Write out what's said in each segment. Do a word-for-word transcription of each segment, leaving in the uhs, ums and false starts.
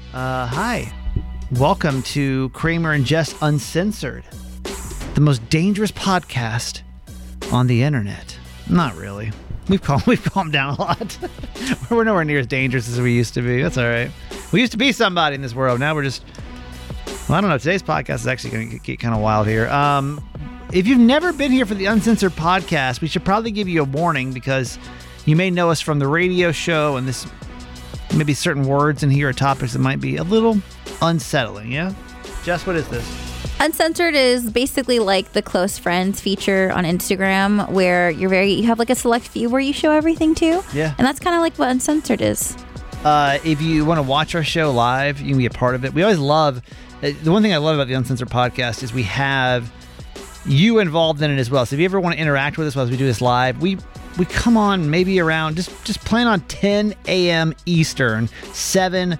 Uh, hi. Welcome to Kramer and Jess Uncensored, the most dangerous podcast on the internet. Not really. We've calmed, we've calmed down a lot. We're nowhere near as dangerous as we used to be. That's all right. We used to be somebody in this world. Now we're just... Well, I don't know. Today's podcast is actually going to get kind of wild here. Um, if you've never been here for the Uncensored podcast, we should probably give you a warning because you may know us from the radio show and this... Maybe certain words in here or topics that might be a little unsettling, yeah? Jess, what is this? Uncensored is basically like the close friends feature on Instagram where you're very, you have like a select few where you show everything to. Yeah. And that's kind of like what Uncensored is. Uh, if you want to watch our show live, you can be a part of it. We always love, uh, the one thing I love about the Uncensored podcast is we have you involved in it as well. So if you ever want to interact with us as we do this live, we we come on maybe around, just, just plan on ten a.m. Eastern, seven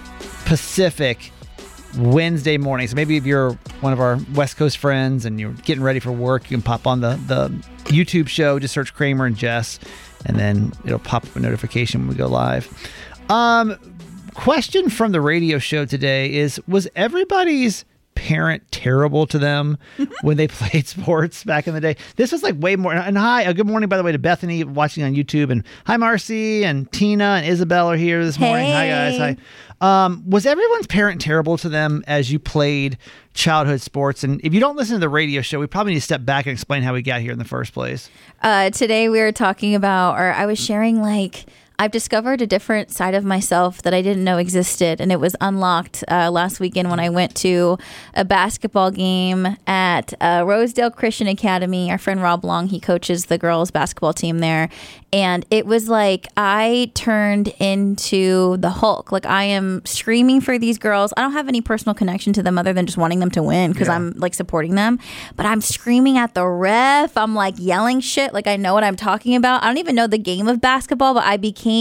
Pacific, Wednesday morning. So maybe if you're one of our West Coast friends and you're getting ready for work, you can pop on the, the YouTube show, just search Kramer and Jess, and then it'll pop up a notification when we go live. Um, question from the radio show today is, was everybody's parent terrible to them when they played sports back in the day? This was like way more. And hi, uh, good morning, by the way, to Bethany watching on YouTube. And hi, Marcy and Tina and Isabel are here this morning. Hey. Hi, guys. Hi. Um, was everyone's parent terrible to them as you played childhood sports? And if you don't listen to the radio show, we probably need to step back and explain how we got here in the first place. Uh, today we were talking about, or I was sharing like, I've discovered a different side of myself that I didn't know existed, and it was unlocked uh, last weekend when I went to a basketball game at uh, Rosedale Christian Academy. Our friend Rob Long, he coaches the girls' basketball team there, and it was like I turned into the Hulk. Like I am screaming for these girls. I don't have any personal connection to them other than just wanting them to win because yeah. I'm like supporting them, but I'm screaming at the ref. I'm like yelling shit like I know what I'm talking about. I don't even know the game of basketball, but I became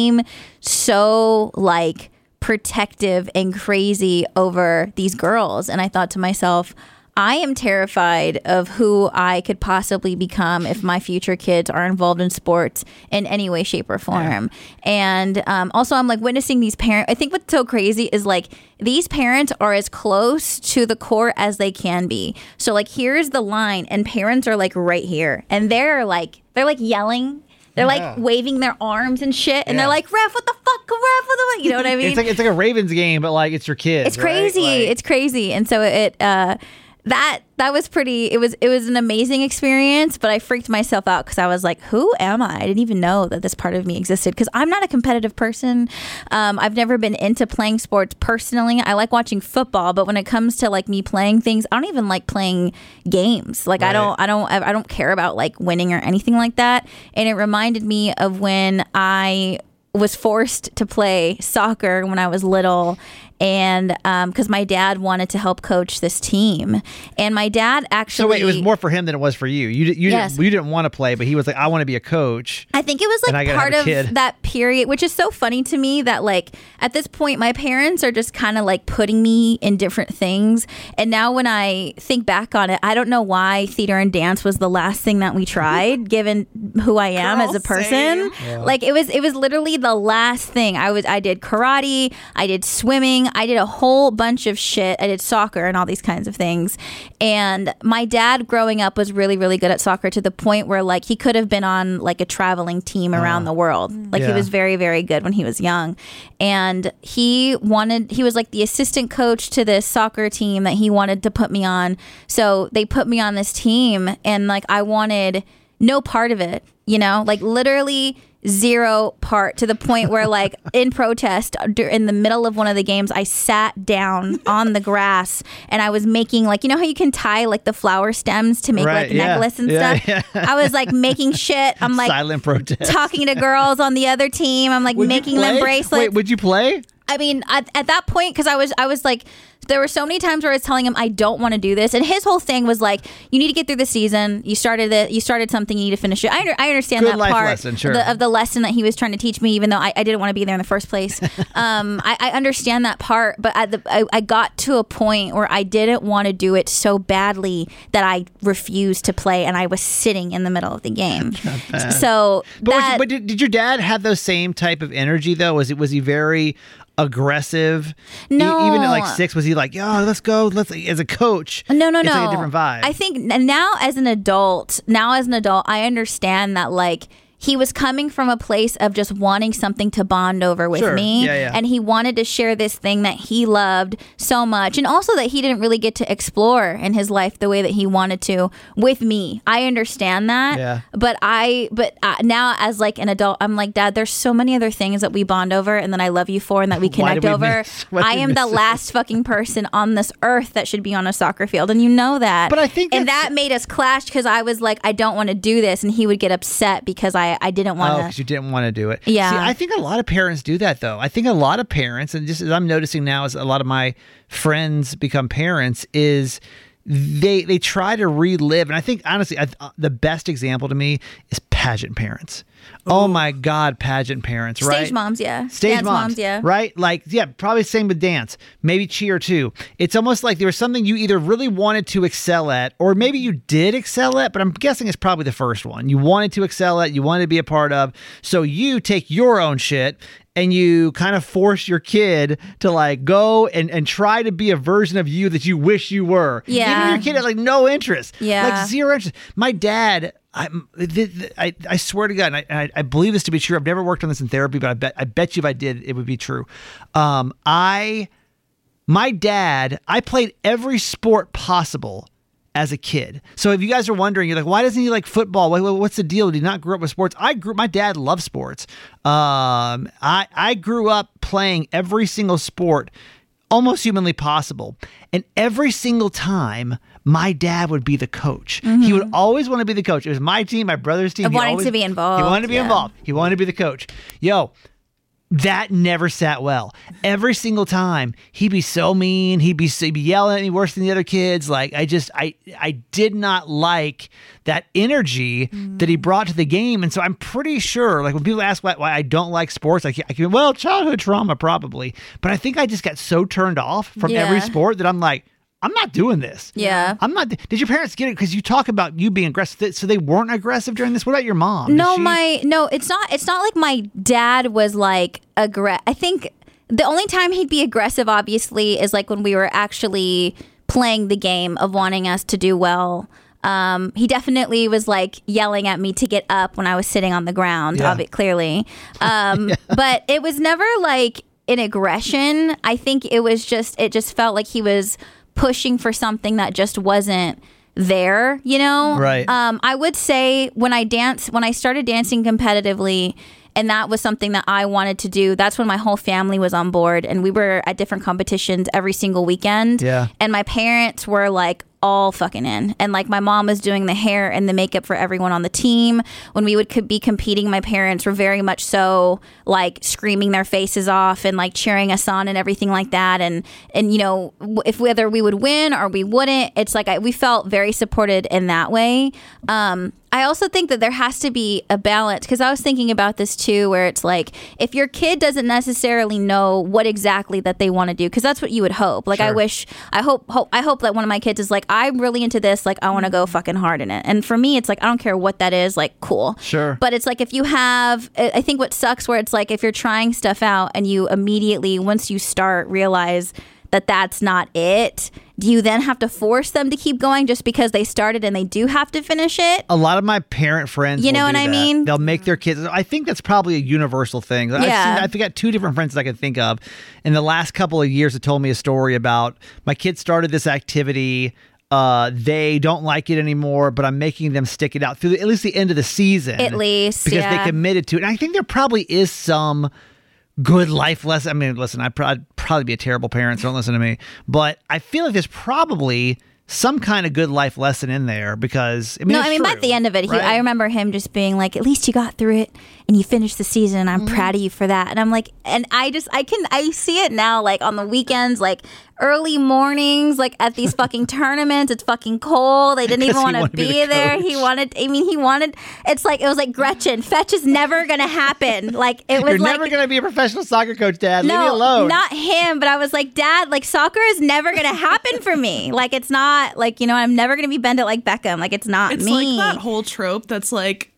so like protective and crazy over these girls. And I thought to myself, I am terrified of who I could possibly become if my future kids are involved in sports in any way, shape, or form. Yeah. And um, also I'm like witnessing these parents. I think what's so crazy is like these parents are as close to the court as they can be. So like here's the line and parents are like right here and they're like, they're like yelling. They're yeah. like waving their arms and shit, and yeah. they're like, "Ref, what the fuck, ref, what the?" You know what I mean? It's like it's like a Ravens game, but like it's your kids. It's crazy. Right? Like, it's crazy, and so it uh, that that was pretty. It was it was an amazing experience, but I freaked myself out because I was like, "Who am I?" I didn't even know that this part of me existed because I'm not a competitive person. Um, I've never been into playing sports personally. I like watching football, but when it comes to like me playing things, I don't even like playing games. Like right. I don't I don't I don't care about like winning or anything like that. And it reminded me of when I was forced to play soccer when I was little. And um, because my dad wanted to help coach this team, and my dad actually. So wait, it was more for him than it was for you. You you yes. didn't you didn't want to play, but he was like, I want to be a coach. I think it was like part of that period, which is so funny to me that like at this point, my parents are just kind of like putting me in different things. And now when I think back on it, I don't know why theater and dance was the last thing that we tried, given who I am Girl, as a person. Yeah. Like it was it was literally the last thing. I was I did karate, I did swimming. I did a whole bunch of shit. I did soccer and all these kinds of things. And my dad growing up was really, really good at soccer to the point where like he could have been on like a traveling team around uh, the world. Like yeah. he was very, very good when he was young. And he wanted, he was like the assistant coach to this soccer team that he wanted to put me on. So they put me on this team and like I wanted no part of it, you know, like literally zero part, to the point where like in protest in the middle of one of the games I sat down on the grass and I was making like, you know how you can tie like the flower stems to make right, like yeah. necklace and yeah, stuff yeah. I was like making shit. I'm like silent protest talking to girls on the other team. I'm like would making them bracelets. Wait, would you play? I mean, at, at that point, because I was, I was like, there were so many times where I was telling him I don't want to do this, and his whole thing was like, you need to get through the season. You started it. You started something. You need to finish it. I, under, I understand Good that life part lesson, sure. of, the, of the lesson that he was trying to teach me, even though I, I didn't want to be there in the first place. um, I, I understand that part, but at the, I, I got to a point where I didn't want to do it so badly that I refused to play, and I was sitting in the middle of the game. So, but, that, was, but did, did your dad have those same type of energy though? Was it was he very aggressive? No. E- even at like six, was he like, yo, let's go, let's, as a coach? No, no, it's no. like a different vibe. I think now as an adult, now as an adult, I understand that like he was coming from a place of just wanting something to bond over with Sure. me. Yeah, yeah. And he wanted to share this thing that he loved so much. And also that he didn't really get to explore in his life the way that he wanted to with me. I understand that. Yeah. But I, but uh, now as like an adult, I'm like, Dad, there's so many other things that we bond over and that I love you for and that we Why connect did we over. miss- why I did we am the miss it? last fucking person on this earth that should be on a soccer field. And you know that. But I think and that's- that made us clash because I was like, I don't want to do this. And he would get upset because I, I didn't want Oh, to. because you didn't want to do it. Yeah. See, I think a lot of parents do that, though. I think a lot of parents, and just as I'm noticing now as a lot of my friends become parents, is they they try to relive. And I think, honestly, I, uh, the best example to me is pageant parents. Oh, my God, pageant parents, right? Stage moms, yeah. Stage Dance moms, moms, yeah. Right? Like, yeah, probably same with dance, maybe cheer too. It's almost like there was something you either really wanted to excel at, or maybe you did excel at, but I'm guessing it's probably the first one. You wanted to excel at, you wanted to be a part of. So you take your own shit and you kind of force your kid to like go and, and try to be a version of you that you wish you were. Yeah. Even your kid had like no interest. Yeah. Like zero interest. My dad, I, I, I swear to God, and I, I, I believe this to be true. I've never worked on this in therapy, but I bet I bet you if I did, it would be true. Um, I, my dad, I played every sport possible as a kid. So if you guys are wondering, you're like, why doesn't he like football? What, what's the deal? Did he not grow up with sports? I grew. My dad loved sports. Um, I I grew up playing every single sport almost humanly possible. And every single time, my dad would be the coach. Mm-hmm. He would always want to be the coach. It was my team, my brother's team. Of wanting always, to be involved. He wanted to be yeah. involved. He wanted to be the coach. Yo, that never sat well. Every single time, he'd be so mean. He'd be, he'd be yelling at me worse than the other kids. Like, I just, I, I did not like that energy mm. that he brought to the game. And so I'm pretty sure, like when people ask why, why I don't like sports, I can, I can, well, childhood trauma probably. But I think I just got so turned off from yeah. every sport that I'm like, I'm not doing this. Yeah. I'm not. Did your parents get it? Because you talk about you being aggressive. So they weren't aggressive during this? What about your mom? No, she... my, no, it's not, it's not like my dad was like aggressive. I think the only time he'd be aggressive, obviously, is like when we were actually playing the game of wanting us to do well. Um, he definitely was like yelling at me to get up when I was sitting on the ground, yeah. of it clearly. Um, yeah. But it was never like an aggression. I think it was just, it just felt like he was pushing for something that just wasn't there, you know? Right. Um, I would say when I dance, when I started dancing competitively, and that was something that I wanted to do, that's when my whole family was on board, and we were at different competitions every single weekend. Yeah. And my parents were like all fucking in. And like my mom was doing the hair and the makeup for everyone on the team. When we would co- be competing, my parents were very much so like screaming their faces off and like cheering us on and everything like that. And, and you know, w- if whether we would win or we wouldn't, it's like I, we felt very supported in that way. Um, I also think that there has to be a balance, because I was thinking about this too, where it's like if your kid doesn't necessarily know what exactly that they want to do, because that's what you would hope. Like, sure. I wish, I hope, hope, I hope that one of my kids is like, I'm really into this. Like, I want to go fucking hard in it. And for me, it's like, I don't care what that is. Like, cool. Sure. But it's like, if you have, I think what sucks where it's like, if you're trying stuff out and you immediately, once you start, realize that that's not it, do you then have to force them to keep going just because they started and they do have to finish it? A lot of my parent friends, you know will what do I that. mean? They'll make their kids. I think that's probably a universal thing. I've Yeah. seen, I forgot two different friends that I could think of in the last couple of years that told me a story about my kid started this activity. Uh, they don't like it anymore, but I'm making them stick it out through the, at least the end of the season. At least, because yeah. they committed to it. And I think there probably is some good life lesson. I mean, listen, I'd, pro- I'd probably be a terrible parent, so don't listen to me. But I feel like there's probably some kind of good life lesson in there, because I mean, no, it's I mean, true, at the end of it, he, right? I remember him just being like, "At least you got through it and you finished the season, and I'm mm-hmm. proud of you for that." And I'm like, and I just, I can, I see it now, like on the weekends, like early mornings, like at these fucking tournaments. It's fucking cold. They didn't even want to be, be the there. Coach. He wanted. I mean, he wanted. It's like it was like Gretchen. Fetch is never gonna happen. Like it was. You're like, never gonna be a professional soccer coach, Dad. No, leave me alone. Not him. But I was like, Dad, like soccer is never gonna happen for me. Like it's not like, you know, I'm never gonna be bended like Beckham. Like it's not it's me. It's like that whole trope that's like,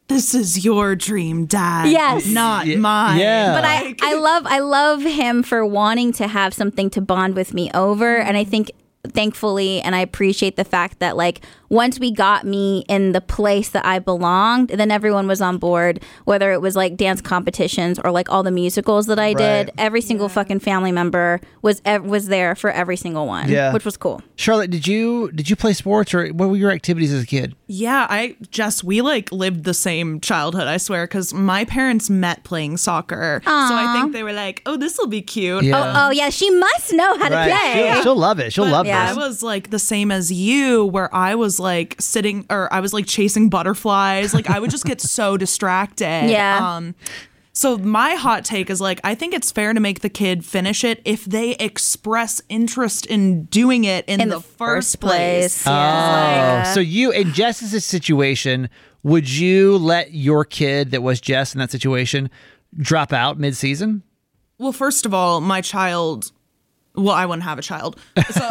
this is your dream, Dad. Yes. Not Yeah. mine. Yeah. But I, I love I love him for wanting to have something to bond with me over. And I think thankfully, and I appreciate the fact that like once we got me in the place that I belonged, then everyone was on board, whether it was like dance competitions or like all the musicals that I Right. did. Every single fucking family member was ev- was there for every single one, Yeah. which was cool. Charlotte, did you did you play sports or what were your activities as a kid? Yeah, I Jess, we like lived the same childhood, I swear, because my parents met playing soccer. So I think they were like, oh, this will be cute. Yeah. Oh, oh yeah, she must know how to Right. play. She'll, she'll love it. She'll But love yeah. I this. was like the same as you, where I was like sitting, or I was like chasing butterflies. Like I would just get so distracted. Yeah. Um, so my hot take is like, I think it's fair to make the kid finish it if they express interest in doing it in, In the, the first first place. place. Yeah. Oh, so you in Jess's situation, would you let your kid that was Jess in that situation drop out mid-season? Well, first of all, my child. Well, I wouldn't have a child. So,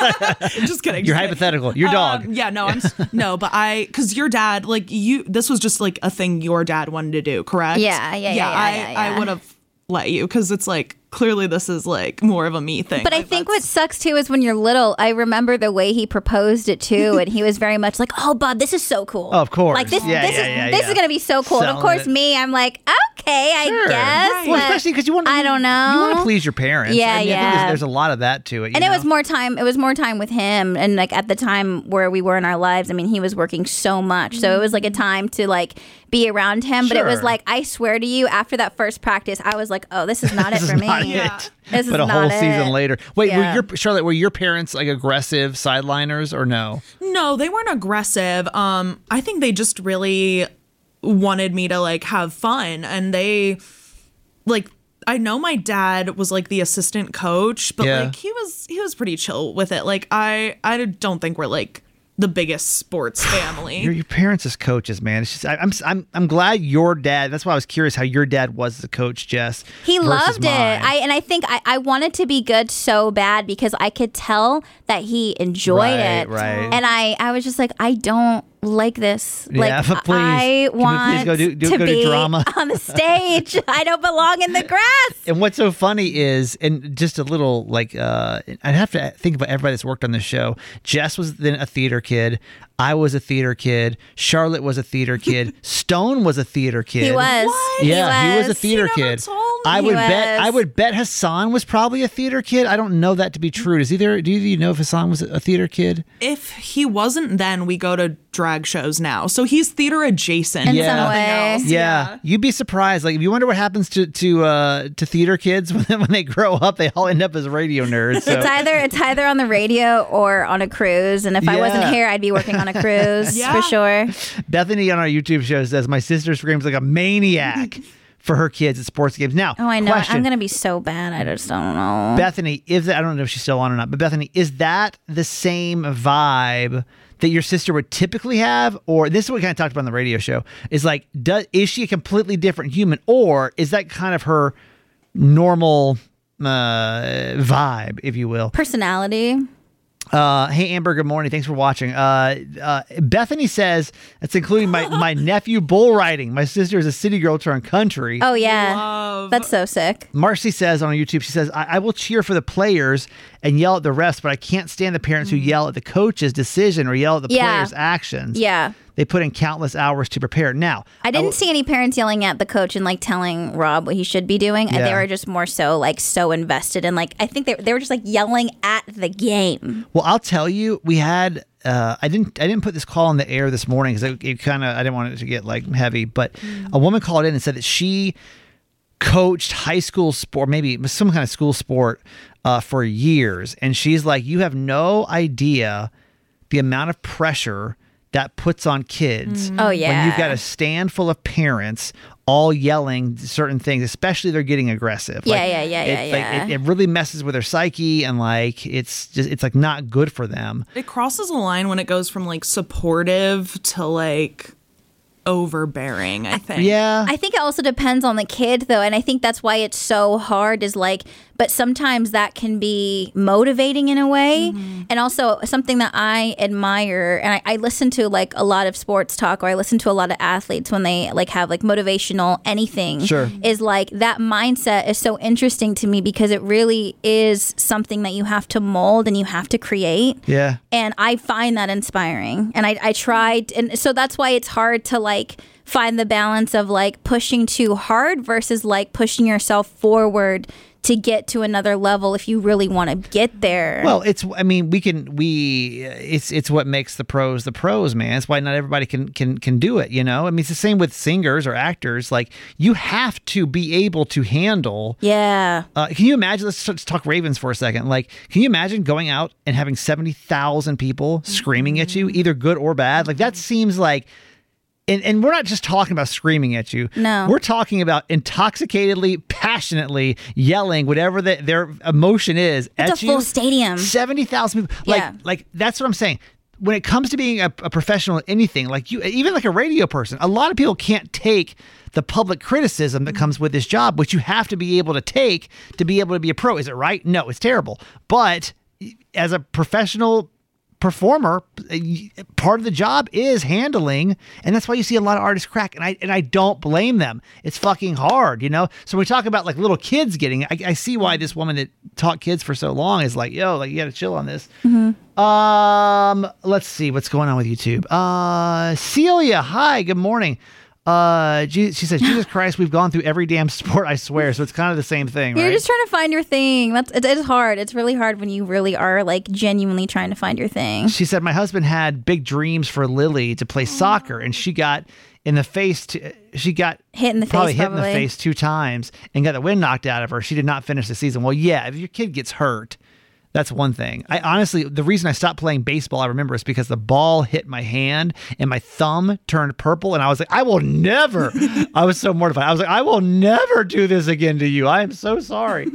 just kidding. You're just kidding. hypothetical. Your dog. Um, yeah, no, I'm s- no, but I because your dad, like you, this was just like a thing your dad wanted to do, correct? Yeah, yeah, yeah, yeah, I, yeah, yeah. I would have let you because it's like clearly this is like more of a me thing. But I Like, think what that's- sucks too is when you're little. I remember the way he proposed it too, and he was very much like, "Oh, Bub, this is so cool." Oh, of course. like this. Yeah, this yeah, is yeah, this yeah. is gonna be so cool. and of Selling course, it. me, I'm like, okay, I Sure. guess. Right. Well, but especially because you want to. I don't know. You want to please your parents. Yeah, I mean, I think yeah. there's, there's a lot of that to it. you And it know? was more time. It was more time with him, and like at the time where we were in our lives, I mean, he was working so much, so it was like a time to like be around him. But it was Sure. like, I swear to you, after that first practice, I was like, oh, this is not it This for is me. not Yeah. it. This is but a not whole it. season later. Wait, Yeah. were your Charlotte? Were your parents like aggressive sideliners or no? no, they weren't aggressive. Um, I think they just really wanted me to like have fun, and they like. I know my dad was like the assistant coach, but Yeah. like he was he was pretty chill with it. Like I I don't think we're like the biggest sports family. Your, your parents as coaches, man. It's just I, I'm I'm I'm glad your dad. That's why I was curious how your dad was as a coach, Jess. He versus loved it. mine. I and I think I, I wanted to be good so bad because I could tell that he enjoyed Right, it. right. And I, I was just like, I don't like this. Like Yeah, but please. I Can we want please go do- do- to go do be drama? on the stage. I don't belong in the grass. And what's so funny is, and just a little like, uh, I'd have to think about everybody that's worked on this show. Jess was then a theater kid. I was a theater kid. Charlotte was a theater kid. Stone was a theater kid. He was. What? Yeah, he was a was. theater He never kid. told me. I He would bet. was. I would bet Hassan was probably a theater kid. I don't know that to be true. Does either? Do you know if Hassan was a theater kid? If he wasn't then, we go to drag shows now. So he's theater adjacent. In Yeah. some Nothing way. else. Yeah. You'd be surprised. Like, if you wonder what happens to to uh, to theater kids when, when they grow up, they all end up as radio nerds. So. It's either it's either on the radio or on a cruise. And if I wasn't Yeah. here, I'd be working on a cruise Yeah. for sure. Bethany on our YouTube show says my sister screams like a maniac for her kids at sports games. Now, Oh, I know. question. I'm gonna be so bad. I just don't know. Bethany, is that, I don't know if she's still on or not, but Bethany, is that the same vibe that your sister would typically have? Or this is what we kind of talked about on the radio show, is like, does, is she a completely different human, or is that kind of her normal uh, vibe, if you will? Personality. Uh, hey, Amber, good morning. Thanks for watching. Uh, uh, Bethany says, it's including my, my nephew bull riding. My sister is a city girl turned country. Oh yeah, Love. that's so sick. Marcy says on YouTube, she says, I, I will cheer for the players and yell at the refs, but I can't stand the parents who yell at the coach's decision or yell at the Yeah. players' actions. Yeah. They put in countless hours to prepare. Now, I didn't see any parents yelling at the coach and like telling Rob what he should be doing. And Yeah. they were just more so like so invested in like I think they they were just like yelling at the game. well, I'll tell you, we had. Uh, I didn't. I didn't put this call on the air this morning because it, it kind of. I didn't want it to get like heavy. But a woman called in and said that she coached high school sport, maybe some kind of school sport, uh, for years, and she's like, you have no idea the amount of pressure that puts on kids. Oh yeah. When you've got a stand full of parents all yelling certain things, especially they're getting aggressive. Yeah, yeah, yeah, yeah, it's like, yeah. It, it really messes with their psyche, and like it's just it's like not good for them. It crosses a line when it goes from like supportive to like overbearing, I think. Yeah. I think it also depends on the kid though, and I think that's why it's so hard is like but sometimes that can be motivating in a way. Mm-hmm. And also something that I admire, and I, I listen to like a lot of sports talk, or I listen to a lot of athletes when they like have like motivational anything, sure. is like that mindset is so interesting to me because it really is something that you have to mold and you have to create. Yeah. And I find that inspiring. And I, I tried, and so that's why it's hard to like find the balance of like pushing too hard versus like pushing yourself forward to get to another level if you really want to get there. Well, it's, I mean, we can, we, it's, it's what makes the pros the pros, man. It's why not everybody can, can, can do it, you know? I mean, it's the same with singers or actors. Like, you have to be able to handle. Yeah. Uh, can you imagine, let's, let's talk Ravens for a second. Like, can you imagine going out and having seventy thousand people screaming at you, either good or bad? Like, that seems like, And, and we're not just talking about screaming at you. No. We're talking about intoxicatedly, passionately yelling whatever the, their emotion is it's at a you. full stadium. seventy thousand people. Like, Yeah. like, that's what I'm saying. When it comes to being a, a professional at anything, like you, even like a radio person, a lot of people can't take the public criticism that comes with this job, which you have to be able to take to be able to be a pro. Is it right? No, it's terrible. But as a professional performer, part of the job is handling, and that's why you see a lot of artists crack, and I and I don't blame them. It's fucking hard, you know. So when we talk about like little kids getting it, I, I see why this woman that taught kids for so long is like, yo, like you gotta chill on this. Mm-hmm. Um, let's see what's going on with YouTube. Uh, Celia, hi, good morning. Uh, she, she says, Jesus Christ, we've gone through every damn sport, I swear. So it's kind of the same thing, You're right? just trying to find your thing. That's it, it's hard. It's really hard when you really are like genuinely trying to find your thing. She said, my husband had big dreams for Lily to play soccer, and she got in the face. To, she got hit in the probably face, hit probably. in the face two times and got the wind knocked out of her. She did not finish the season. Well, yeah, if your kid gets hurt, that's one thing. I honestly, the reason I stopped playing baseball, I remember, is because the ball hit my hand and my thumb turned purple. And I was like, I will never. I was so mortified. I was like, I will never do this again to you. I am so sorry.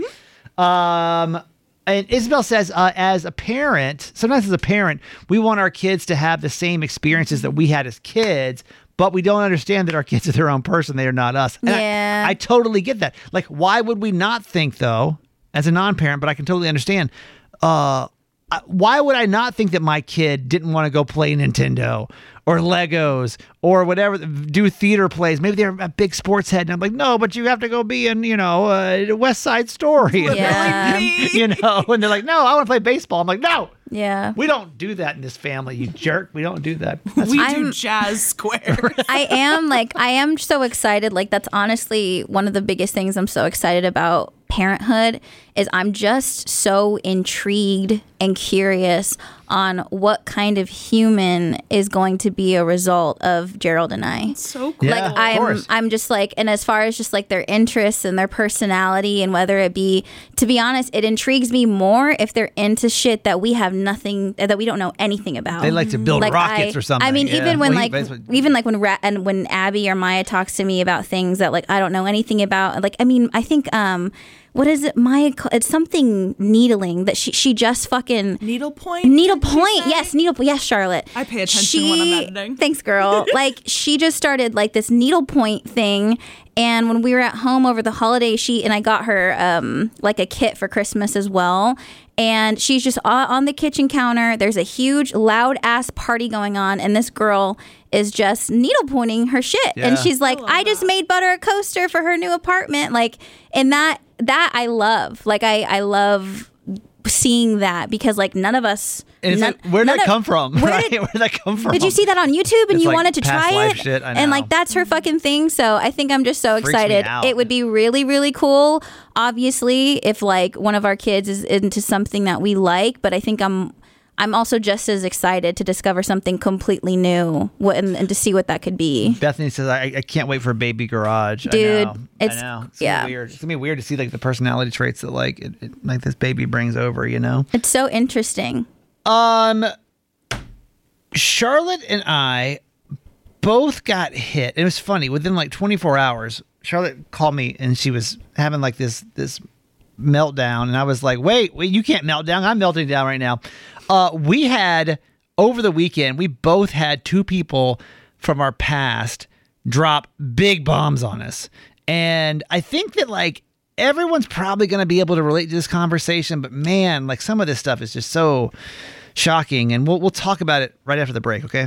um, and Isabel says, uh, as a parent, sometimes as a parent, we want our kids to have the same experiences that we had as kids, but we don't understand that our kids are their own person. They are not us. And Yeah. I, I totally get that. Like, why would we not think, though, as a non-parent, but I can totally understand, Uh, why would I not think that my kid didn't want to go play Nintendo or Legos or whatever, do theater plays? Maybe they're a big sports head, and I'm like, no, but you have to go be in, you know, uh, West Side Story. And Yeah. they're like, you know, and they're like, no, I want to play baseball. I'm like, no, Yeah. we don't do that in this family, you jerk. We don't do that. That's We do I'm- jazz square. I am like, I am so excited. Like, that's honestly one of the biggest things I'm so excited about parenthood is I'm just so intrigued and curious on what kind of human is going to be a result of Gerald and I. So cool. Yeah, Like of I'm, course. I'm just like, and as far as just like their interests and their personality, and whether it be, to be honest, it intrigues me more if they're into shit that we have nothing, that we don't know anything about. They like to build Like, rockets I- or something. I mean, Yeah. even when Well, like, that's what- even like when Ra- and when Abby or Maya talks to me about things that like I don't know anything about. Like, I mean, I think um, what is it, Maya? ca- It's something needling that she she just fucking. Needlepoint? Needle did you point, say? yes, needle. Yes, Charlotte. I pay attention when I'm editing. Thanks, girl. Like, she just started like this needlepoint thing, and when we were at home over the holiday, she and I got her um like a kit for Christmas as well. And she's just on on the kitchen counter. There's a huge, loud ass party going on, and this girl is just needlepointing her shit. Yeah. And she's like, love I just that. made Butter a coaster for her new apartment. Like, and that that I love. Like, I I love seeing that because like none of us. And it's none- like, where did none that of- come from? where Right? did- Where did that come from? did you see that on YouTube and It's you like wanted to past try life it? shit, I And know. like that's her fucking thing. So I think I'm just so Freaks me excited. out. It would be really, really cool, obviously, if like one of our kids is into something that we like. But I think I'm I'm also just as excited to discover something completely new what, and, and to see what that could be. Bethany says, I, I can't wait for Baby Garage. Dude, I know. it's- I know. It's yeah. gonna be weird. It's gonna be weird to see like the personality traits that like it, it, like this baby brings over. You know. It's so interesting. Um, Charlotte and I both got hit. It was funny. Within like twenty-four hours, Charlotte called me and she was having like this this meltdown, and I was like, "Wait, wait, you can't melt down. I'm melting down right now." Uh, we had over the weekend, we both had two people from our past drop big bombs on us, and I think that like everyone's probably going to be able to relate to this conversation, but man, like some of this stuff is just so shocking, and we'll we'll talk about it right after the break, okay?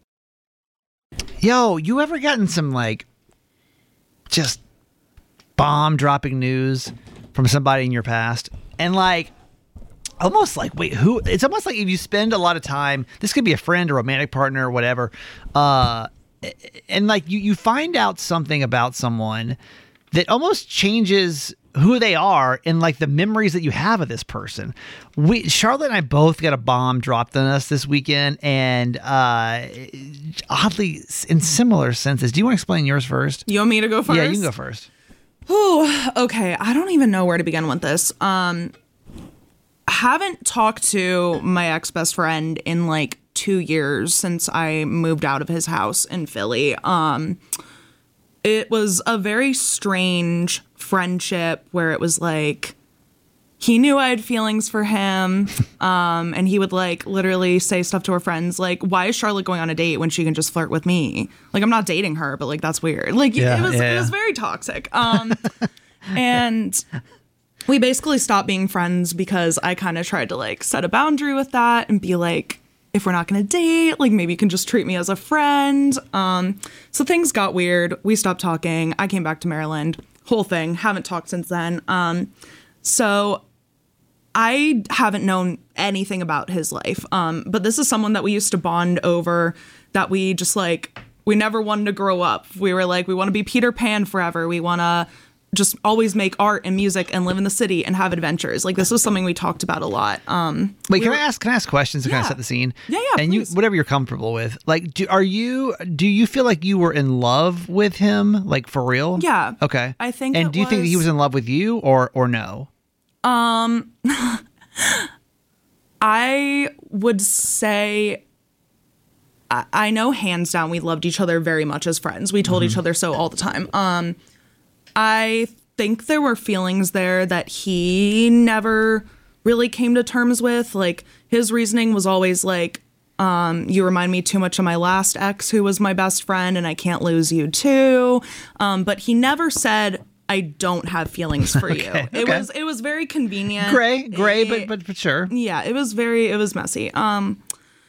Yo, you ever gotten some like just bomb dropping news from somebody in your past? And like almost like, wait, who? It's almost like if you spend a lot of time, this could be a friend or romantic partner or whatever, uh, and like you, you find out something about someone that almost changes who they are and like the memories that you have of this person. We, Charlotte and I both got a bomb dropped on us this weekend, and uh, oddly in similar senses. Do you want to explain yours first? You want me to go first? Yeah, you can go first. Oh, okay. I don't even know where to begin with this. Um, haven't talked to my ex-best friend in like two years since I moved out of his house in Philly. Um, it was a very strange friendship where it was like he knew I had feelings for him, um, and he would like literally say stuff to her friends like, "Why is Charlotte going on a date when she can just flirt with me? Like, I'm not dating her, but like that's weird." Like Yeah, it was yeah. it was very toxic. Um, and we basically stopped being friends because I kind of tried to like set a boundary with that and be like, if we're not going to date, like maybe you can just treat me as a friend. Um, so things got weird. We stopped talking. I came back to Maryland. Whole thing. Haven't talked since then. Um, so I haven't known anything about his life. Um, but this is someone that we used to bond over, that we just like, we never wanted to grow up. We were like, we want to be Peter Pan forever. We want to just always make art and music and live in the city and have adventures. Like this was something we talked about a lot. Um, Wait, we can were- I ask? Can I ask questions to kind of Yeah. set the scene? Yeah, yeah, And you, please. whatever you're comfortable with. Like, do are you? Do you feel like you were in love with him, like for real? Yeah. Okay. I think And it do you think that he was- was in love with you, or or no? I would say I, I know hands down we loved each other very much as friends. We told each other so all the time. Um, I think there were feelings there that he never really came to terms with. Like his reasoning was always like, um, you remind me too much of my last ex who was my best friend and I can't lose you too. Um, but he never said, I don't have feelings for you. It okay. was it was very convenient. Gray, gray, but It- but but sure. yeah, it was very, it was messy. Um,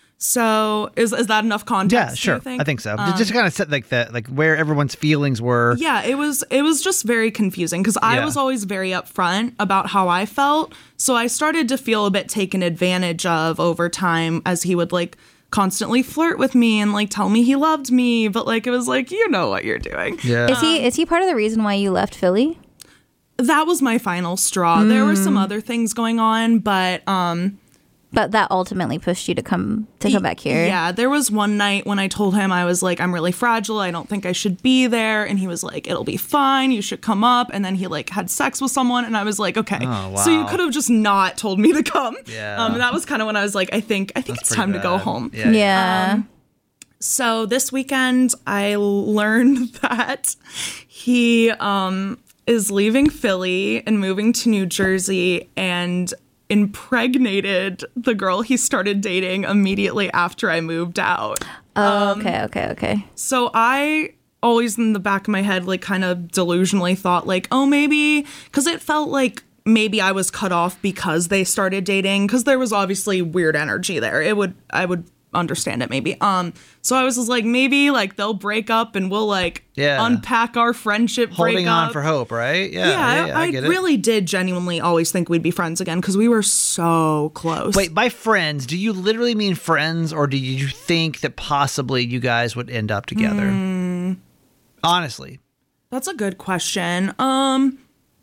so is is that enough context? Yeah, do sure. you think? I think so. Just to kind of set like the like where everyone's feelings were. Yeah, it was it was just very confusing because I Yeah. was always very upfront about how I felt. So I started to feel a bit taken advantage of over time as he would like constantly flirt with me and like tell me he loved me, but like it was like, you know what you're doing. Yeah. Is he is he part of the reason why you left Philly? That was my final straw. There were some other things going on, but um But that ultimately pushed you to come to come back here. Yeah, there was one night when I told him I was like, I'm really fragile. I don't think I should be there. And he was like, it'll be fine. You should come up. And then he like had sex with someone. And I was like, okay, Oh, so you wow. could have just not told me to come. Yeah. Um, and that was kind of when I was like, I think I think That's it's pretty time to go bad. home. Yeah. Yeah. So this weekend, I learned that he um, is leaving Philly and moving to New Jersey and impregnated the girl he started dating immediately after I moved out. Oh, okay, okay, okay. So I always in the back of my head, like kind of delusionally thought like, oh, maybe, because it felt like maybe I was cut off because they started dating, because there was obviously weird energy there. It would, I would understand it maybe. Um, so I was just like, maybe like they'll break up and we'll like Yeah. unpack our friendship, Holding break on up. for hope, right? Yeah. Yeah, yeah, I, I get it. really did genuinely always think we'd be friends again because we were so close. Wait, by friends, do you literally mean friends, or do you think that possibly you guys would end up together? Hmm. Honestly. That's a good question. Um,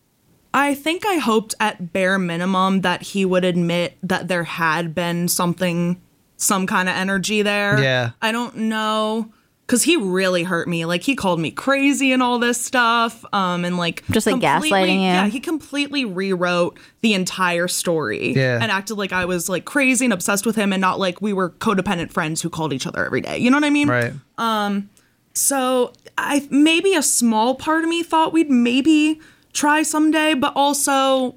I think I hoped at bare minimum that he would admit that there had been something, some kind of energy there. Yeah. I don't know. Cause he really hurt me. Like he called me crazy and all this stuff. Um, and like Just, like, completely- gaslighting you? Yeah, he completely rewrote the entire story. Yeah. And acted like I was like crazy and obsessed with him and not like we were codependent friends who called each other every day. You know what I mean? Right. So I maybe a small part of me thought we'd maybe try someday, but also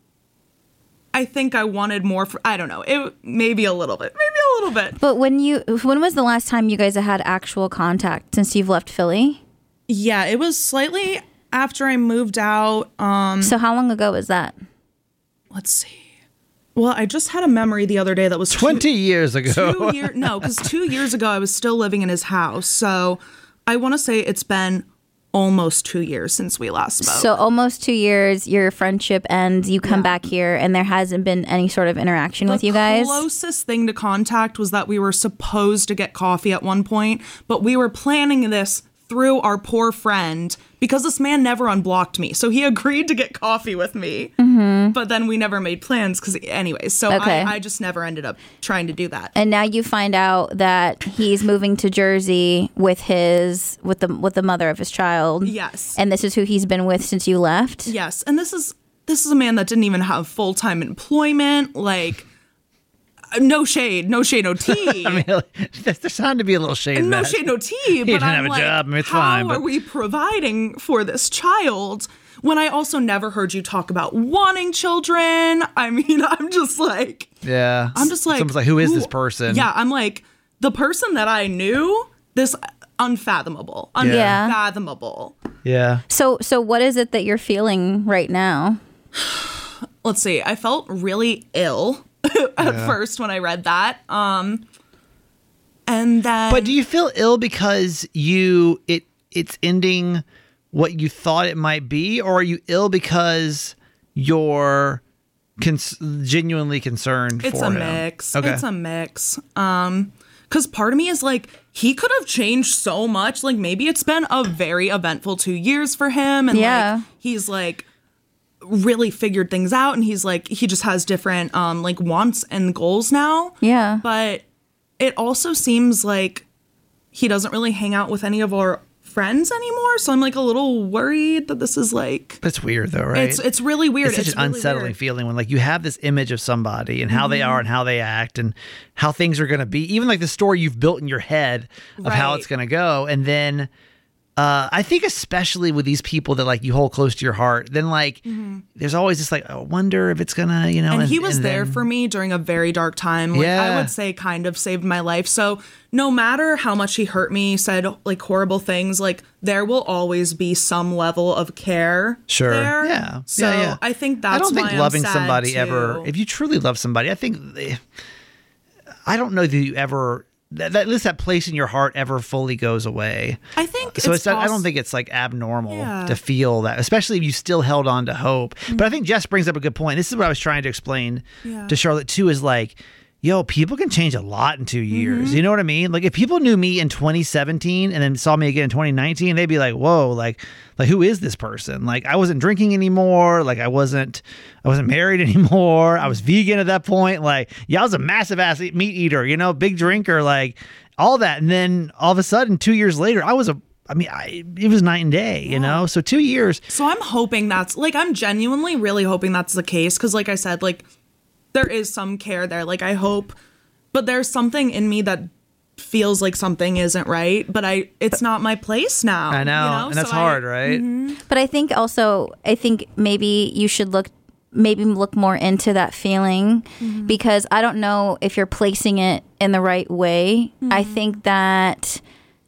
I think I wanted more for, I don't know, it maybe a little bit, maybe a little bit. But when you when was the last time you guys had actual contact since you've left Philly? Yeah, it was slightly after I moved out, um, So how long ago was that? let's see. Well, I just had a memory the other day that was twenty two, years ago. two year, no, because two years ago I was still living in his house. So I want to say it's been almost two years since we last spoke. So almost two years, your friendship ends, you come Yeah. back here, and there hasn't been any sort of interaction with you guys? The closest thing to contact was that we were supposed to get coffee at one point, but we were planning this through our poor friend because this man never unblocked me. So he agreed to get coffee with me, mm-hmm. but then we never made plans because anyways, so Okay. I, I just never ended up trying to do that. And now you find out that he's moving to Jersey with his with the with the mother of his child. Yes. And this is who he's been with since you left? Yes. And this is this is a man that didn't even have full-time employment, like no shade, no shade, no tea. I mean, there's trying to be a little shade in no that. shade, no tea. But didn't I'm have a like, job, I mean, it's how fine, are but- we providing for this child? When I also never heard you talk about wanting children. I mean, I'm just like, Yeah. I'm just like, Someone's like, who is this person? Yeah, I'm like, the person that I knew, this unfathomable, Yeah. unfathomable. Yeah. So so what is it that you're feeling right now? Let's see. I felt really ill at first when I read that. Um, and then, But do you feel ill because you it it's ending what you thought it might be, or are you ill because you're cons- genuinely concerned it's for a him? mix. Okay. It's a mix. Um, because part of me is like, he could have changed so much. Like maybe it's been a very eventful two years for him, and Yeah. like he's like really figured things out, and he's like he just has different um like wants and goals now. Yeah. But it also seems like he doesn't really hang out with any of our friends anymore. So I'm like a little worried that this is like That's weird though, right? it's it's really weird. It's such It's an really unsettling weird. feeling when like you have this image of somebody and how they Mm-hmm. are and how they act and how things are going to be, even like the story you've built in your head of how Right. it's going to go. And then uh, I think especially with these people that like you hold close to your heart, then like there's always this like, I wonder if it's gonna, you know. Mm-hmm. And he was and there then- for me during a very dark time. Like, Yeah. I would say kind of saved my life. So no matter how much he hurt me, said like horrible things, like there will always be some level of care. Sure. There. Yeah. So yeah, yeah. I think that's I don't think why I'm loving sad, somebody too. ever, if you truly love somebody, I think, they- I don't know that you ever, that, that, at least that place in your heart ever fully goes away. I think So it's it's, I don't poss- think it's like abnormal Yeah. to feel that, especially if you still held on to hope. Mm-hmm. But I think Jess brings up a good point. This is what I was trying to explain Yeah. to Charlotte too, is like, yo, people can change a lot in two years. Mm-hmm. You know what I mean? Like if people knew me in twenty seventeen and then saw me again in twenty nineteen, they'd be like, whoa, like, like who is this person? Like I wasn't drinking anymore. Like I wasn't, I wasn't married anymore. I was vegan at that point. Like, yeah, I was a massive ass meat eater, you know, big drinker, like all that. And then all of a sudden, two years later, I was a, I mean, I, it was night and day, you know? So two years. So I'm hoping that's like I'm genuinely really hoping that's the case because like I said, like there is some care there. Like I hope, but there's something in me that feels like something isn't right. But I, it's not my place now. I know. you know? And that's So I- hard, right? But I think also, I think maybe you should look, maybe look more into that feeling because I don't know if you're placing it in the right way. I think that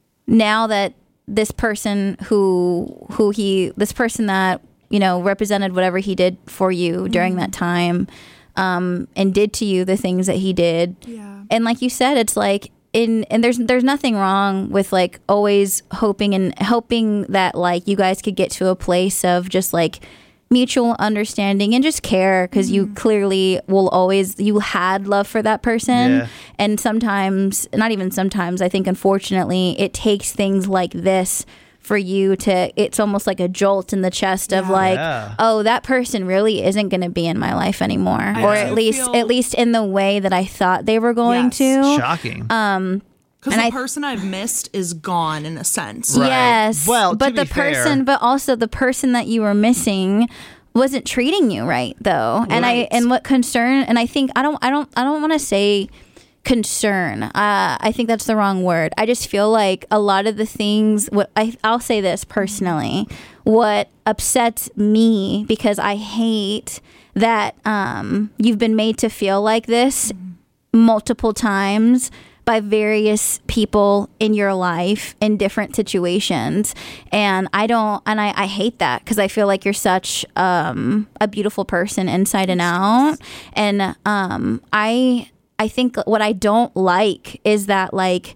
now that this person who, who he, this person that, you know, represented whatever he did for you during that time, um, and did to you the things that he did. Yeah. And like you said, it's like, in and there's there's nothing wrong with like always hoping and hoping that like you guys could get to a place of just like mutual understanding and just care because you clearly will always you had love for that person. Yeah. And sometimes, not even sometimes, I think unfortunately it takes things like this for you to, it's almost like a jolt in the chest of Yeah. like, Yeah. oh, that person really isn't going to be in my life anymore, or do at least feel- at least in the way that I thought they were going Yes. to. Shocking. Because And the I- person I've missed is gone in a sense. Right. Yes. Well, to but be the person, fair- but also the person that you were missing wasn't treating you right though. And I Right. and what concern and I think I don't I don't I don't want to say concern. Uh, I think that's the wrong word. I just feel like a lot of the things what I I'll say this personally, what upsets me because I hate that um you've been made to feel like this multiple times by various people in your life in different situations. And I don't, and I, I hate that because I feel like you're such um, a beautiful person inside and out. And um, I, I think what I don't like is that like,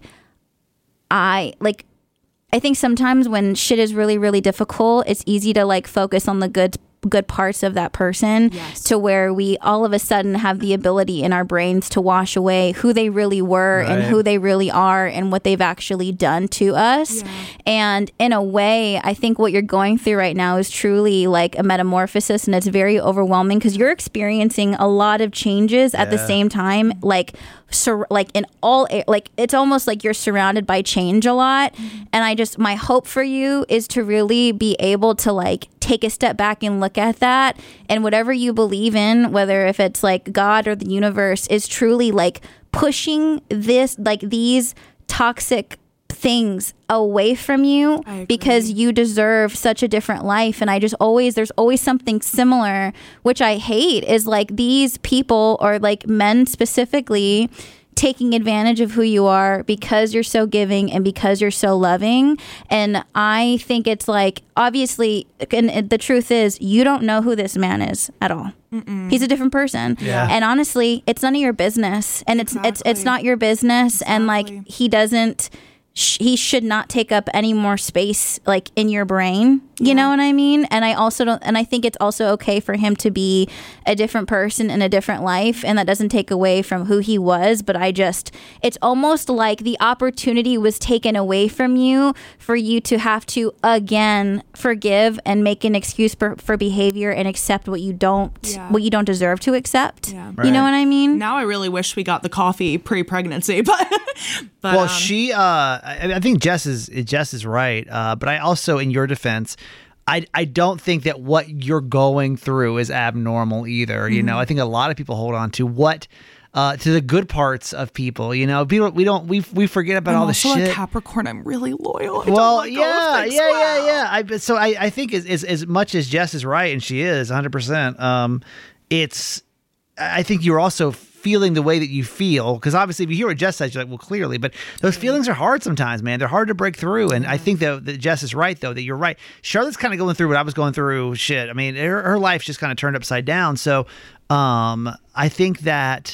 I like, I think sometimes when shit is really, really difficult, it's easy to like focus on the good good parts of that person yes. to where we all of a sudden have the ability in our brains to wash away who they really were right. and who they really are and what they've actually done to us. Yeah. And in a way, I think what you're going through right now is truly like a metamorphosis, and it's very overwhelming because you're experiencing a lot of changes at the Yeah. same time, like sur- like in all a- like it's almost like you're surrounded by change a lot. Mm-hmm. And I just, my hope for you is to really be able to like take a step back and look at that, and whatever you believe in, whether if it's like God or the universe, is truly like pushing this, like these toxic things away from you, I agree. because you deserve such a different life. And I just always, there's always something similar, which I hate, is like these people, or like men specifically, taking advantage of who you are because you're so giving and because you're so loving. And I think it's like, obviously, and the truth is, you don't know who this man is at all. Mm-mm. He's a different person. Yeah. And honestly, it's none of your business. And Exactly. it's it's it's not your business. Exactly. And like, he doesn't sh- he should not take up any more space like in your brain. You Yeah. know what I mean? And I also don't, and I think it's also okay for him to be a different person in a different life, and that doesn't take away from who he was. But I just, it's almost like the opportunity was taken away from you for you to have to again forgive and make an excuse for, for behavior and accept what you don't, Yeah. what you don't deserve to accept. Yeah. You know Right. what I mean? Now I really wish we got the coffee pre-pregnancy, but, but Well, um, she, uh, I, I think Jess is Jess is right, uh, but I also, in your defense, I I don't think that what you're going through is abnormal either. You know, I think a lot of people hold on to what. Uh, to the good parts of people, you know, people we don't we we forget about I'm all the also shit. a Capricorn. I'm really loyal. I Well, don't let go yeah, of things. yeah, Wow. yeah, yeah. I, but so I, I think as, as as much as Jess is right, and she is one hundred percent, um, it's, I think you're also feeling the way that you feel, because obviously if you hear what Jess says, you're like, well, clearly, but those feelings are hard sometimes, man. They're hard to break through. And I think that, that Jess is right, though, that you're right. Charlotte's kind of going through what I was going through. Shit. I mean, her, her life's just kind of turned upside down. So um, I think that,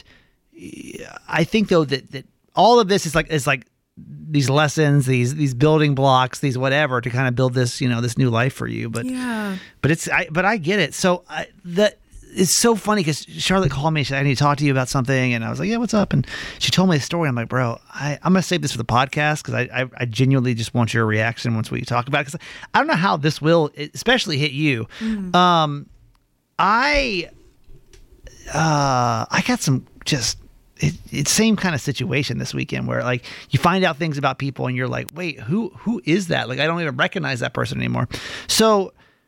I think though that, that all of this is like, is like, these lessons, these these building blocks, these whatever, to kind of build this, you know, this new life for you. But Yeah. but it's I but I get it. So I, the it's so funny because Charlotte called me. She said, I need to talk to you about something, and I was like, yeah, what's up? And she told me the story. I'm like, bro, I, I'm gonna save this for the podcast because I, I I genuinely just want your reaction once we talk about it, because I don't know how this will especially hit you. Mm. Um, I uh I got some just. It, it's same kind of situation this weekend where like you find out things about people and you're like, wait, who who is that? Like I don't even recognize that person anymore. So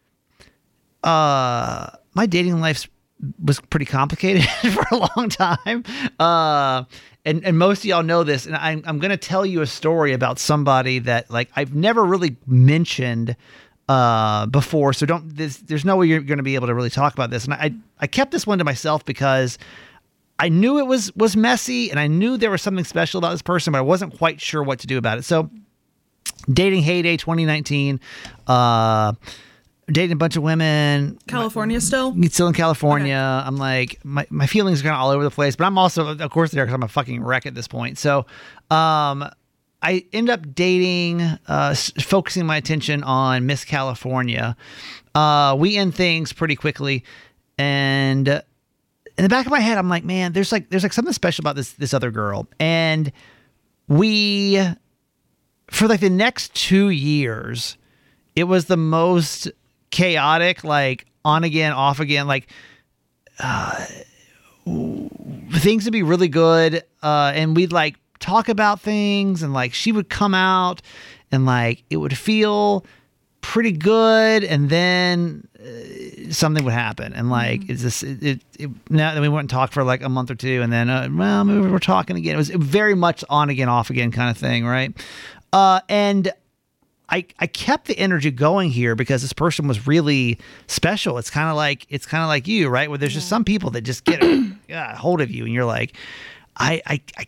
uh my dating life was pretty complicated for a long time. Uh and, and most of y'all know this, and I'm I'm gonna tell you a story about somebody that like I've never really mentioned uh before. So don't this, there's no way you're gonna be able to really talk about this. And I I kept this one to myself because I knew it was was messy, and I knew there was something special about this person, but I wasn't quite sure what to do about it. So, dating heyday twenty nineteen, uh, dating a bunch of women. California still? Still in California. Okay. I'm like, my, my feelings are kind of all over the place, but I'm also, of course, there because I'm a fucking wreck at this point. So, um, I end up dating, uh, focusing my attention on Miss California. Uh, we end things pretty quickly, and in the back of my head, I'm like, man, there's like there's like something special about this this other girl. And we, for like the next two years, it was the most chaotic, like on again, off again, like uh, things would be really good. Uh, and we'd like talk about things, and like she would come out and like it would feel pretty good, and then uh, something would happen, and like mm-hmm. it's this it, it, it now then we went and talked for like a month or two, and then uh, well maybe we're talking again. It was very much on again, off again kind of thing, right? Uh, and I I kept the energy going here because this person was really special. It's kind of like it's kind of like you, right? Where there's yeah. just some people that just get a, a hold of you, and you're like, I I. I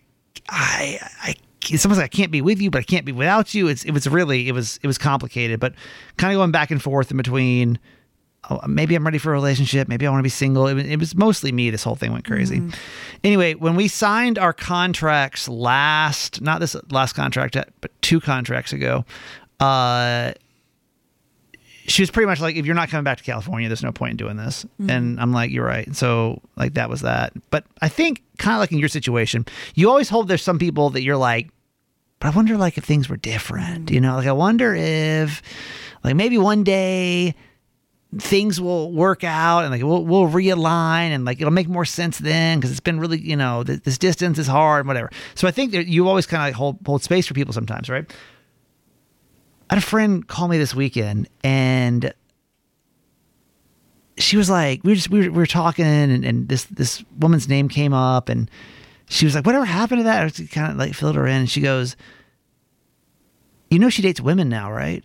I, I, it's almost like I can't be with you, but I can't be without you. It's, it was really, it was, it was complicated, but kind of going back and forth in between. Oh, maybe I'm ready for a relationship. Maybe I want to be single. It was, it was mostly me. This whole thing went crazy. Mm. Anyway, when we signed our contracts last, not this last contract, but two contracts ago, uh, she was pretty much like, if you're not coming back to California, there's no point in doing this. Mm. And I'm like, you're right. So like, that was that. But I think kind of like in your situation, you always hope there's some people that you're like, but I wonder like if things were different, you know, like I wonder if like maybe one day things will work out and like we'll, we'll realign and like it'll make more sense then because it's been really, you know, th- this distance is hard and whatever. So I think that you always kind of like hold hold space for people sometimes, right? I had a friend call me this weekend and she was like, we were just we were, we were talking and, and this this woman's name came up and she was like, whatever happened to that? I kind of like filled her in and she goes, you know, she dates women now, right?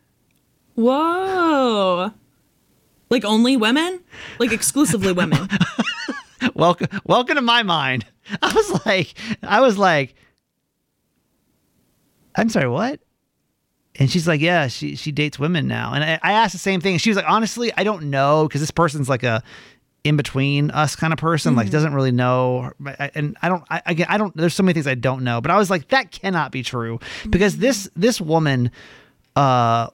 Whoa. Like only women? Like exclusively women? welcome, welcome to my mind. I was like, I was like, I'm sorry, what? And she's like, yeah, she she dates women now. And I, I asked the same thing. And she was like, honestly, I don't know because this person's like a in between us kind of person, mm-hmm. like doesn't really know. And I don't, I, again, I don't. There's so many things I don't know. But I was like, that cannot be true because mm-hmm. this this woman, uh.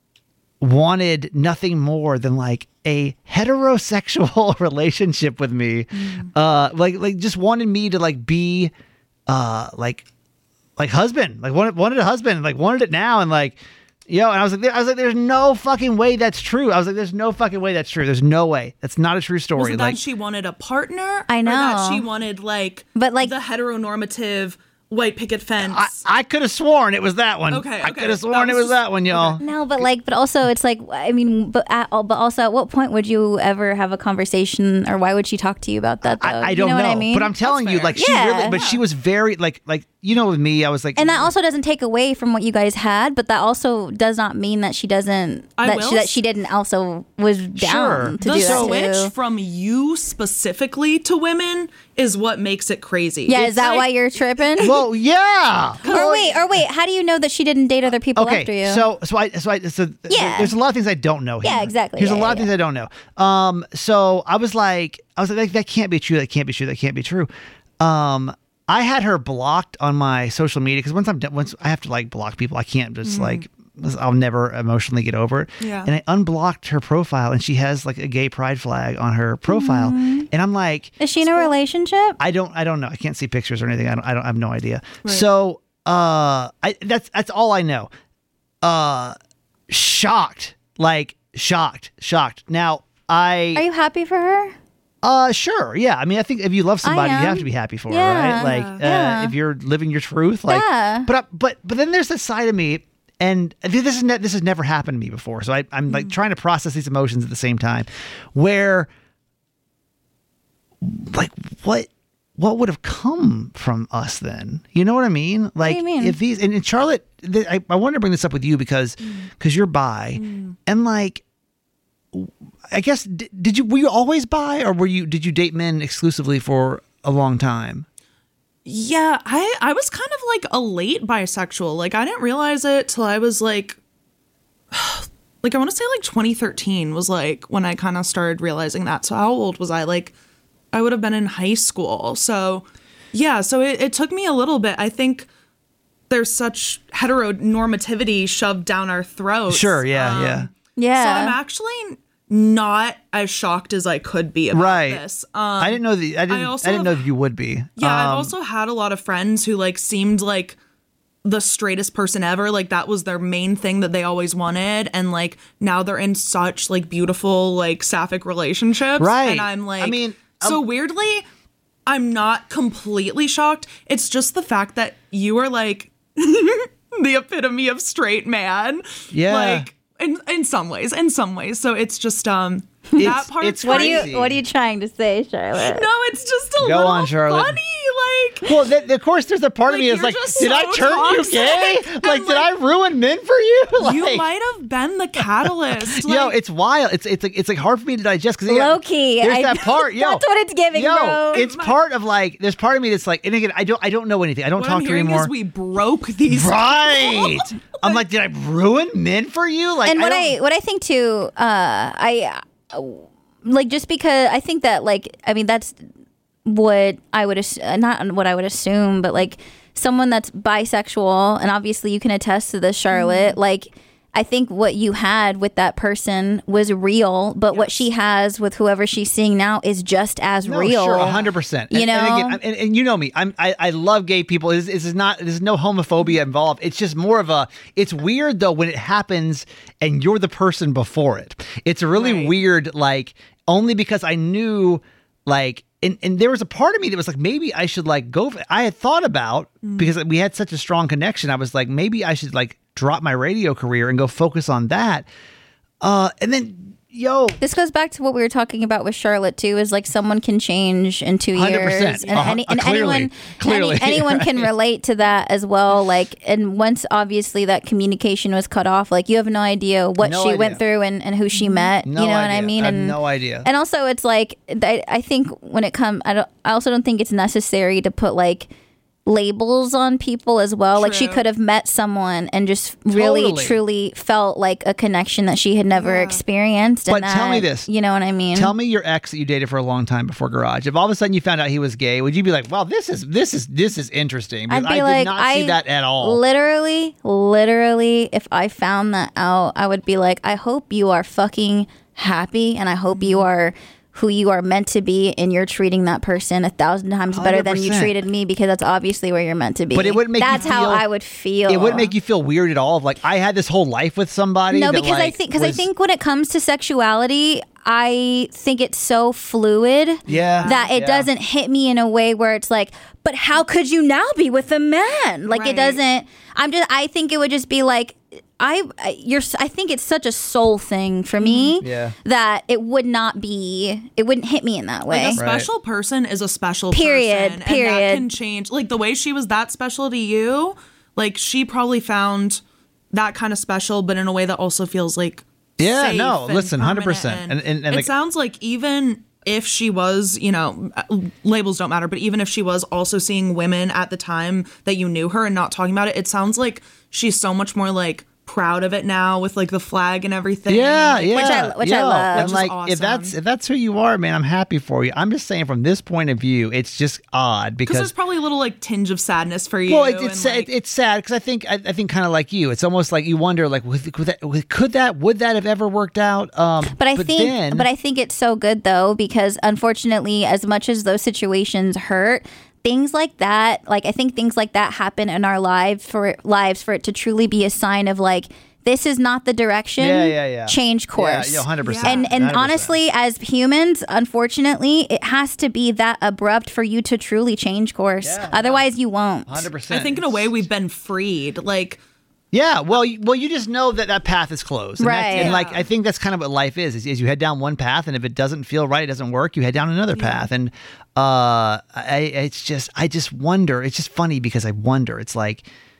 wanted nothing more than like a heterosexual relationship with me. Mm. Uh, like, like just wanted me to like be, uh, like, like husband, like wanted, wanted a husband, like wanted it now. And like, yo, and I was like, I was like, there's no fucking way that's true. I was like, there's no fucking way that's true. There's no way. That's not a true story. Was it like that she wanted a partner? I know. Or that she wanted like, but like the heteronormative white picket fence. I, I could have sworn it was that one. Okay, okay. I could have sworn was it was just, that one, y'all. Okay. No, but like, but also it's like, I mean, but at, but also at what point would you ever have a conversation, or why would she talk to you about that? Though? I, I don't you know, know, what I mean? But I'm telling That's you, fair. like she Yeah. really, but she was very like, like you know, with me, I was like, and that also doesn't take away from what you guys had, but that also does not mean that she doesn't I that will she, that she didn't also was down Sure. to The do that switch too. from you specifically to women is what makes it crazy. Yeah, It's is that like- why you're tripping? well, yeah. or wait, or wait, how do you know that she didn't date other people Okay, after you? so so I so I so th- Yeah. there's a lot of things I don't know here. Yeah, exactly. There's Yeah, a lot yeah, of things I don't know. Um, so I was like, I was like, that, that can't be true. That can't be true. That can't be true. Um, I had her blocked on my social media because once I'm done, once I have to like block people, I can't just mm. like. I'll never emotionally get over it. Yeah. And I unblocked her profile and she has like a gay pride flag on her profile. Mm. And I'm like, is she in a relationship? I don't, I don't know. I can't see pictures or anything. I don't, I don't I have no idea. Right. So, uh, I, that's, that's all I know. Uh, shocked, like shocked, shocked. Now I, are you happy for her? Uh, sure. Yeah. I mean, I think if you love somebody, you have to be happy for yeah. her, right? Like, yeah. uh, if you're living your truth, like, yeah. but, I, but, but then there's this side of me. And this is ne- this has never happened to me before, so I, I'm like mm. trying to process these emotions at the same time. Where, like, what what would have come from us then? You know what I mean? Like, what do you mean? If these and, and Charlotte, th- I, I wanted to bring this up with you because because mm. you're bi, mm. and like, I guess d- did you were you always bi, or were you did you date men exclusively for a long time? Yeah, I, I was kind of like a late bisexual. Like, I didn't realize it till I was like, like, I want to say like twenty thirteen was like when I kind of started realizing that. So how old was I? Like, I would have been in high school. So, yeah, so it, it took me a little bit. I think there's such heteronormativity shoved down our throats. Sure, yeah, um, yeah. Yeah. So I'm actually not as shocked as I could be about right. this. Um, I didn't know that. I didn't. I, I didn't have, know that you would be. Yeah, um, I've also had a lot of friends who like seemed like the straightest person ever. Like that was their main thing that they always wanted, and like now they're in such like beautiful like sapphic relationships. Right. And I'm like, I mean, so um, weirdly, I'm not completely shocked. It's just the fact that you are like the epitome of straight man. Yeah. Like. In in some ways, in some ways. So it's just um it's, that part. It's what are crazy. you What are you trying to say, Charlotte? No, it's just a Go little on, Charlotte. funny. Like Well, th- of course, there's a part of Like, me that's you're like, just did I so turn you toxic. gay? And, Like, did like, I ruin men for you? Like, You might have been the catalyst. yo, Like, it's wild. It's it's like it's like hard for me to digest because Low key. There's I- that part. Yo, That's what it's giving, yo, bro. it's part of like. There's part of me that's like, and again, I don't I don't know anything. I don't what talk I'm to you hearing anymore. is we broke these. Right. I'm like, did I ruin men for you? Like, and what I, don't- what I think too, uh, I uh, like just because I think that like I mean that's what I would ass- uh, not what I would assume, but like someone that's bisexual, and obviously you can attest to this, Charlotte. Mm. Like I think what you had with that person was real, but what Yes. she has with whoever she's seeing now is just as No, real. sure, hundred percent. You and, know? and, again, I'm- and, and you know me. I'm I, I love gay people. This, this is not. There's no homophobia involved. It's just more of a. It's weird though when it happens and you're the person before it. It's really Right. weird. Like only because I knew like. And, and there was a part of me that was like, maybe I should like go. I had thought about because we had such a strong connection. I was like, maybe I should like drop my radio career and go focus on that. Uh, and then, yo, This goes back to what we were talking about with Charlotte too. Is like someone can change in two one hundred years, percent. and, Uh-huh. any, Uh, and clearly. anyone, Clearly. any- anyone can relate to that as well. Like, and once obviously that communication was cut off, like you have no idea what No she idea. went through and, and who she met. No you know what idea. I mean? I have and no idea. And also, it's like I, I think when it comes, I don't. I also don't think it's necessary to put like labels on people as well. Like she True. could have met someone and just really Totally. truly felt like a connection that she had never Yeah. experienced. But and tell me that- this. you know what I mean? Tell me your ex that you dated for a long time before Garage. If all of a sudden you found out he was gay, would you be like, "Wow, this is this is this is interesting"? I'd Because be I like, did not I see that at all. Literally, literally, if I found that out, I would be like, I hope you are fucking happy, and I hope you are who you are meant to be, and you're treating that person a thousand times better than you one hundred percent. treated me, because that's obviously where you're meant to be. But it wouldn't make you That's how feel- I would feel. It wouldn't make you feel weird at all. Of like I had this whole life with somebody. No, that, because I like, think because I was- think when it comes to sexuality, I think it's so fluid Yeah, that it yeah. doesn't hit me in a way where it's like, but how could you now be with a man? Like Right. it doesn't. I'm just. I think it would just be like. I I- you're I think it's such a soul thing for me Yeah. that it would not be it wouldn't hit me in that way. Like a special person is a special Period, person. period. And that can change. Like the way she was that special to you, like she probably found that kind of special, but in a way that also feels like Yeah, safe no, and listen, one hundred percent. permanent. And- and- and, it like- sounds like even if she was, you know, labels don't matter, but even if she was also seeing women at the time that you knew her and not talking about it, it sounds like she's so much more like proud of it now with like the flag and everything. Yeah, Like, yeah, Which I- which I yeah. love. And Which is like, if awesome. that's if that's who you are, man, I'm happy for you. I'm just saying, from this point of view, it's just odd because there's because. probably a little like tinge of sadness for you. Well, it's and, it's, like, it, it's sad because I think I, I think kind of like you. It's almost like you wonder, like, with, could that with, could that would that have ever worked out? Um, But I think, then, but I think it's so good though, because unfortunately, as much as those situations hurt, things like that, like I think things like that happen in our lives for lives for it to truly be a sign of like, this is not the direction. Yeah, yeah, yeah. Change course. Yeah, yeah, hundred percent. And and honestly, as humans, unfortunately, it has to be that abrupt for you to truly change course. Yeah, Otherwise, you won't. hundred percent. I think in a way we've been freed. Like Yeah, well, you, well, you just know that that path is closed, and that's- Right. And like, Yeah. I think that's kind of what life is, is: is you head down one path, and if it doesn't feel right, it doesn't work. You head down another path, and uh, I, it's just, I just wonder. It's just funny because I wonder. It's like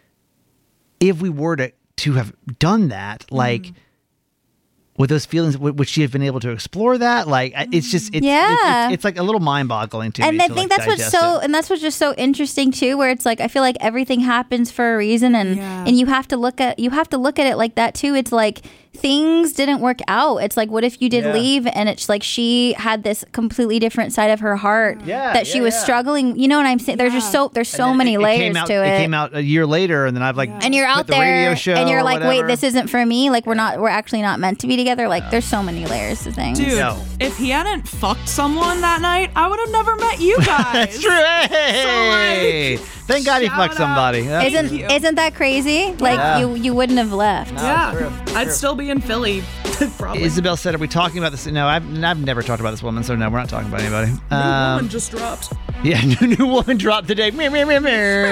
if we were to to have done that, like. Mm. With those feelings, would, would she have been able to explore that? Like, I- it's just, it's, Yeah. it's, it's, it's like a little mind-boggling to And me. I to, think like, that's what's digest so, it. and that's what's just so interesting too, where it's like I feel like everything happens for a reason, and Yeah. and you have to look at you have to look at it like that too. It's like things didn't work out. It's like, what if you did Yeah. leave, and it's like she had this completely different side of her heart Yeah, that she yeah, was yeah. struggling. You know what I'm saying? There's just so there's so And then many it- it layers came out, to it. It came out a year later, and then I've like, and you're quit out the radio there, show and you're or like, whatever. wait, this isn't for me. Like we're not, we're actually not meant to be together. Like there's so many layers to things. dude, No. if he hadn't fucked someone that night, I would have never met you guys. That's true. Hey, like, thank God he shout fucked out. somebody. Yeah. Thank Isn't you. isn't that crazy? Like Yeah. you you wouldn't have left. Yeah, true. It's I'd true. still be in Philly. Probably. Isabel said, "Are we talking about this?" No, I've I've never talked about this woman, so no, we're not talking about anybody. New Um, woman just dropped. Yeah, new, new woman dropped today. Meow, meow, meow,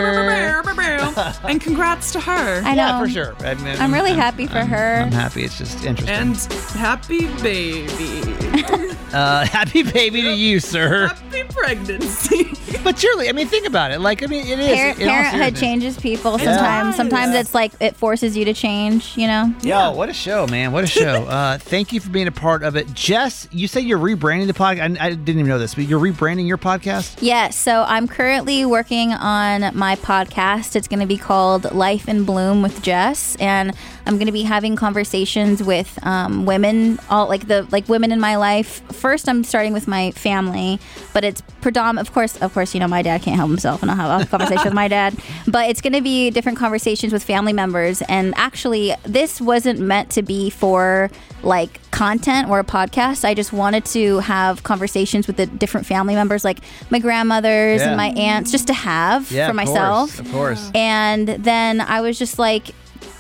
meow. And congrats to her. I know. Yeah, for sure. I mean, I'm really happy for I'm, her. I'm happy. It's just interesting. And happy baby. uh, happy baby to you, sir. Happy pregnancy. But surely, I mean, think about it. Like, I mean, it is. Parent, in all parenthood seriousness. changes people sometimes. does. Sometimes it's like it forces you to change, you know? Yo, what a show, man. What a show. uh, thank you for being a part of it. Jess, you say you're rebranding the podcast. I, I didn't even know this, but you're rebranding your podcast? Yeah, so I'm currently working on my podcast. It's going to be called Life in Bloom with Jess, and I'm going to be having conversations with um, women, all like the like women in my life. First, I'm starting with my family, but it's predominant. Of course, of course, you know my dad can't help himself, and I'll have a conversation with my dad. But it's going to be different conversations with family members. And actually, this wasn't meant to be for like content or a podcast. I just wanted to have conversations with the different family members, like my grandmothers Yeah. and my aunts, just to have Yeah, for of myself. course, of course. And then I was just like,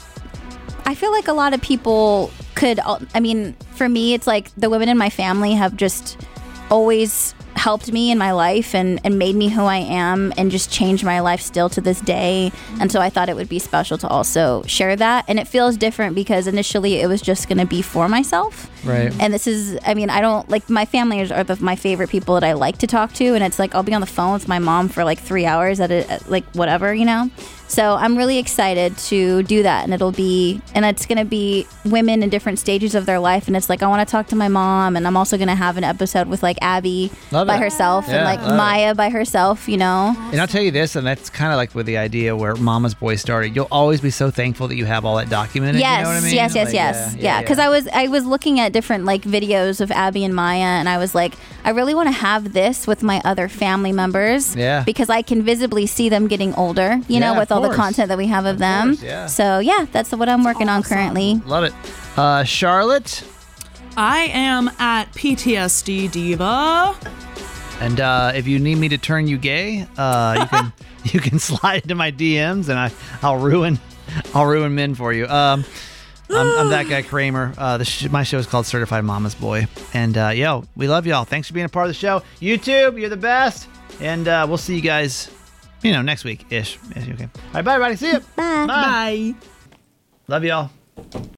I feel like a lot of people could, I mean, for me, it's like the women in my family have just always helped me in my life and, and made me who I am and just changed my life still to this day. And so I thought it would be special to also share that. And it feels different because initially it was just going to be for myself. Right. And this is, I mean, I don't, like, my family are the, my favorite people that I like to talk to. And it's like, I'll be on the phone with my mom for like three hours at a, at, like, whatever, you know? So I'm really excited to do that. And it'll be, and it's going to be women in different stages of their life. And it's like, I want to talk to my mom. And I'm also going to have an episode with like Abby Love by it. herself Yeah, and like love it. Maya by herself, you know? And I'll tell you this, and that's kind of like with the idea where Mama's Boy started. You'll always be so thankful that you have all that documented. Yes, you know what I mean? yes, yes, Like, yes. Yeah, because I was I was looking at different like videos of Abby and Maya, and I was like, I really want to have this with my other family members. Yeah. Because I can visibly see them getting older, you know, Yeah, with of all the course. content that we have of, Of them. course, yeah. So yeah, that's what I'm working on currently. Love it. Uh, Charlotte, I am at P T S D Diva. and uh, if you need me to turn you gay, uh, you can you can slide into my D Ms, and I I'll ruin I'll ruin men for you. Um, I'm, I'm that guy Kramer. Uh, the sh- my show is called Certified Mama's Boy, and uh, yo, we love y'all. Thanks for being a part of the show. YouTube, you're the best, and uh, we'll see you guys, you know, next week ish. Okay. All right, bye everybody. See you. Bye. Bye. Love y'all.